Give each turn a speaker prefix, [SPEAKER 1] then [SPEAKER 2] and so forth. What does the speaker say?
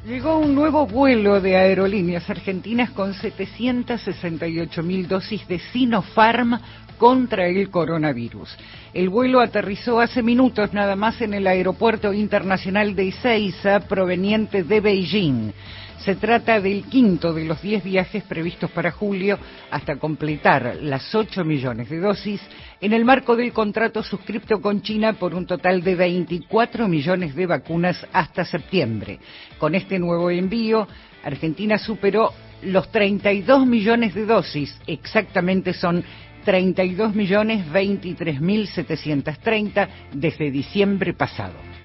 [SPEAKER 1] Llegó un nuevo vuelo de Aerolíneas Argentinas con 768.000 dosis de Sinopharm contra el coronavirus. El vuelo aterrizó hace minutos nada más en el Aeropuerto Internacional de Ezeiza, proveniente de Beijing. Se trata del quinto de los 10 viajes previstos para julio hasta completar las 8 millones de dosis en el marco del contrato suscripto con China por un total de 24 millones de vacunas hasta septiembre. Con este nuevo envío, Argentina superó los 32 millones de dosis, exactamente son 32.023.730 desde diciembre pasado.